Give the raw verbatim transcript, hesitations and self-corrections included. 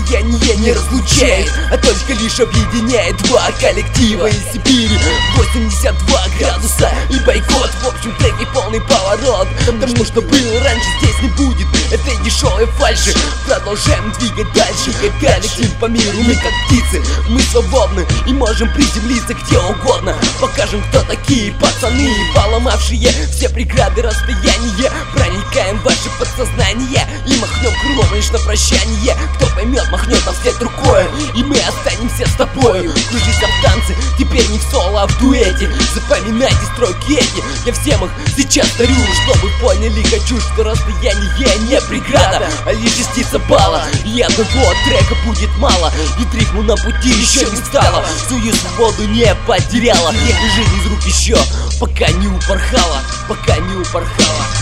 расстояние не разлучает, а только лишь объединяет два коллектива из Сибири. Восемьдесят два градуса и бойкот. В общем, треки полный поворот, потому что было раньше, здесь не будет этой дешевой фальши. Продолжаем двигать дальше, как коллектив по миру. Мы как птицы, мы свободны и можем приземлиться где угодно. Покажем, кто такие пацаны, поломавшие все преграды расстояния. Проникаем в ваше подсознание и махнем крылом лишь на прощание. Кто поймет, махнет нам вслед рукой, и мы останемся с тобой. Кружись в танце, теперь не в соло, а в дуэте. Запоминайте строки эти, я всем их сейчас дарю, чтобы поняли, хочу, что расстояние не преграда, а лишь частица балла. И одного трека будет мало, ведь рифму на пути еще не стало. Свою свободу не потеряла, и жизнь из рук еще пока не упорхала, пока не упорхала.